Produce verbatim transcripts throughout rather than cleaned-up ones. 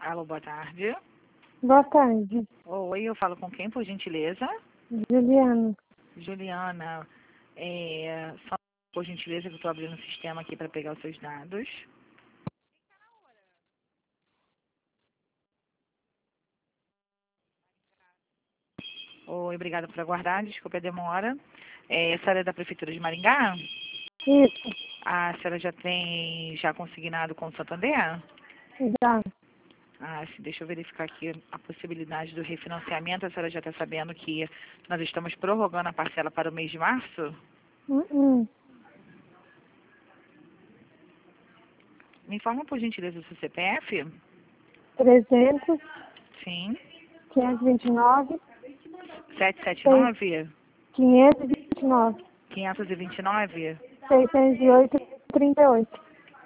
Alô, boa tarde. Boa tarde, Oi, eu falo com quem, por gentileza? Juliana. Juliana, é, só por gentileza que eu estou abrindo o sistema aqui para pegar os seus dados. Oi, obrigada por aguardar, desculpe a demora. É, a senhora é da Prefeitura de Maringá? Isso, A senhora já tem já consignado com o Santander? já. Ah, sim, deixa eu verificar aqui a possibilidade do refinanciamento. A senhora já está sabendo que nós estamos prorrogando a parcela para o mês de março? Hum, hum. Me informa, por gentileza, o seu C P F? trezentos, Sim. quinhentos e vinte e nove, sete sete seis- nove, quinhentos e vinte e nove, quinhentos e vinte e nove. seiscentos e oito, trinta e oito.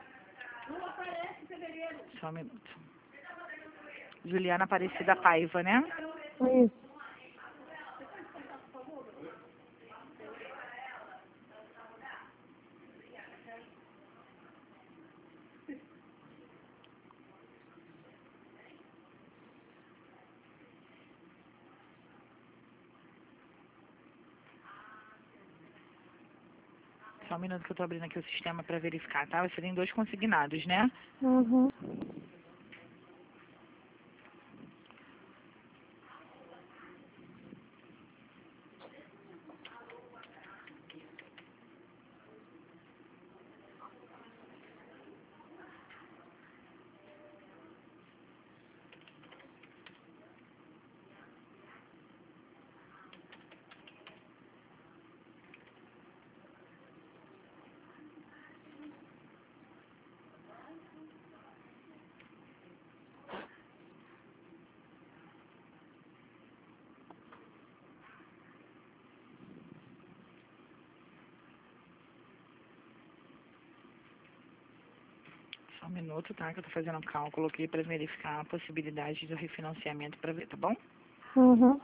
Só um minuto. Juliana Aparecida Paiva, né? Isso. Só um minuto que eu estou abrindo aqui o sistema para verificar, tá? Você tem dois consignados, né? Uhum. Só um minuto, tá? Que eu estou fazendo um cálculo aqui para verificar a possibilidade do refinanciamento para ver, tá bom? Uhum.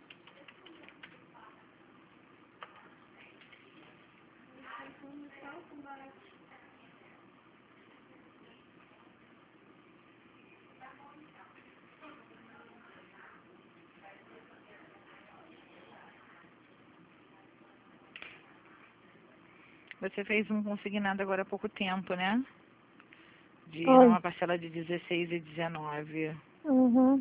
Você fez um consignado agora há pouco tempo, né? De Oi. uma parcela de dezesseis e dezenove. Uhum.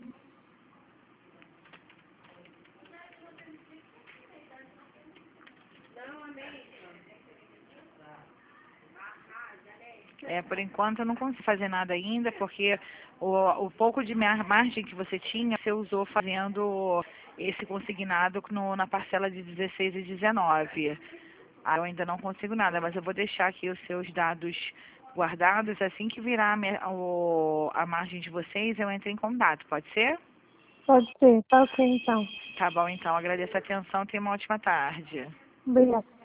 É, por enquanto eu não consigo fazer nada ainda, porque o, o pouco de mar- margem que você tinha, você usou fazendo esse consignado no, na parcela de dezesseis e dezenove. Ah, eu ainda não consigo nada, mas eu vou deixar aqui os seus dados guardados. Assim que virar a, me- o- a margem de vocês, eu entro em contato, pode ser? Pode ser. Tá ok, então. Tá bom, então. Agradeço a atenção. Tenha uma ótima tarde. Obrigada.